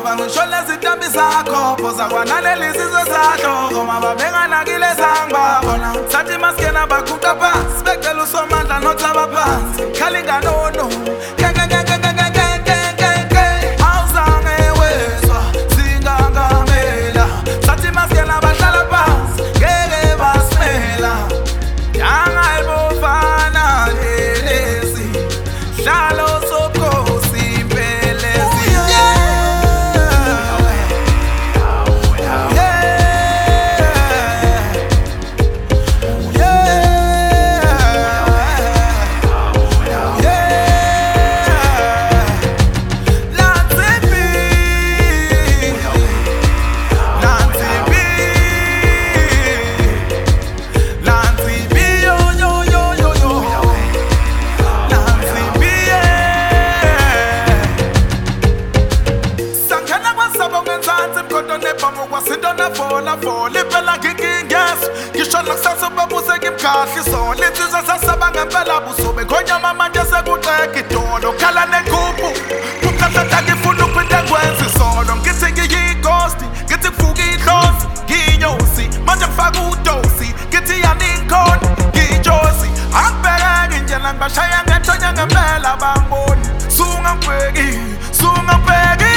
Baba ngisho lezitambi zakho phoza kwanaleli sizwe sakho mama benganakile sangibabona sathi maskena baguqa phansi becela usomandla nothaba phansi khalinga nono awuzange wezwa singangamela sathi maskena bahlala phansi ngeke basimela yangayibofana lelezi hlalo sobukhosi impelezi Fola phela ngikingeso ngisho nakusasa babuze ngimkhahli so lensizwa sasaba ngempela busobe ngonyama manje sekuxeka idolo khala nekhuphu ukhathatha ngifuna uphinde ngwenze solo ngithi ngiyighost ngithi kuvuka idlozi nginyosi manje ngifaka udosi ngithi yaninkhona ngijosi angibheke nje la ngibashaya ngethonya ngempela bangiboni sunga ngibheki